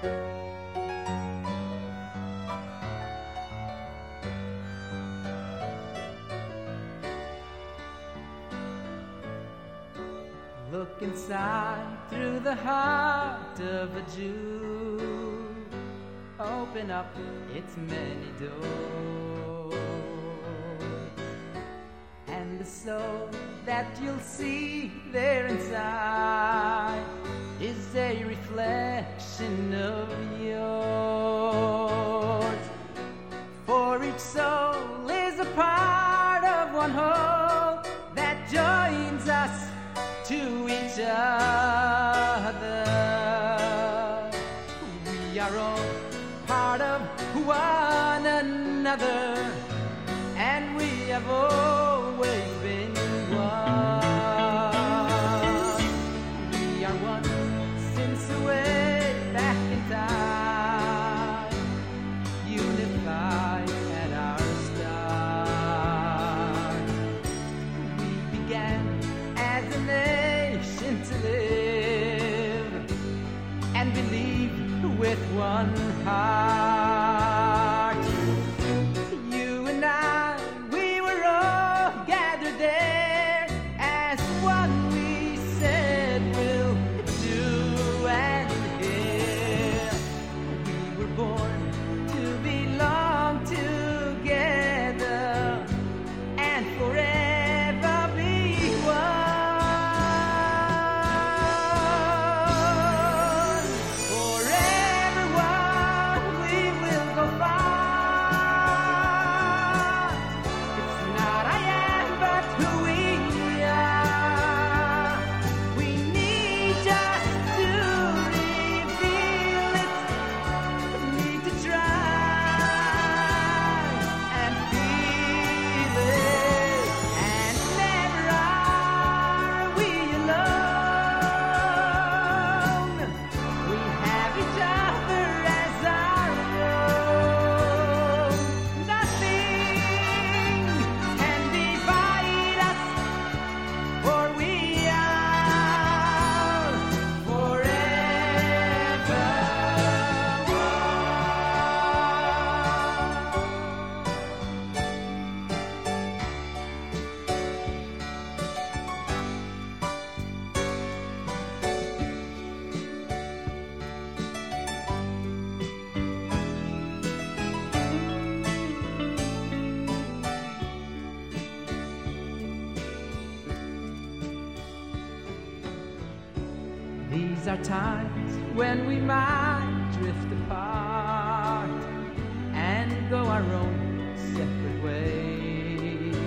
Look inside through the heart of a Jew. Open up its many doors, and the soul that you'll see there inside is a reflection of yours. For each soul is a part of one whole that joins us to each other. We are all part of one another, and we have always been one. We are one since way back in time, unified at our start. We began as a nation to live and believe with one heart. You and I, we were all gathered there as one. We said we'll do and hear. We were born to belong together and forever be one. Forever one, we will go far. It's not I am, but who we are. We need just to reveal it. Need to try and feel it, and never are we alone. We have each other as our own. Nothing can divide us, for we are forever These are times when we might drift apart and go our own separate ways.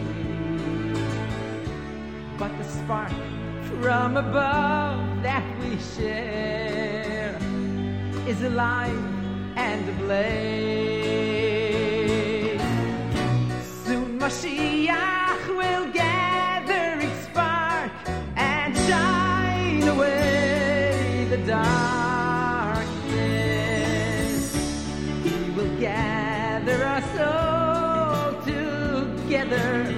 But the spark from above that we share is alive and ablaze. Soon Mashiach will gather its spark and shine away the darkness. He will gather us all together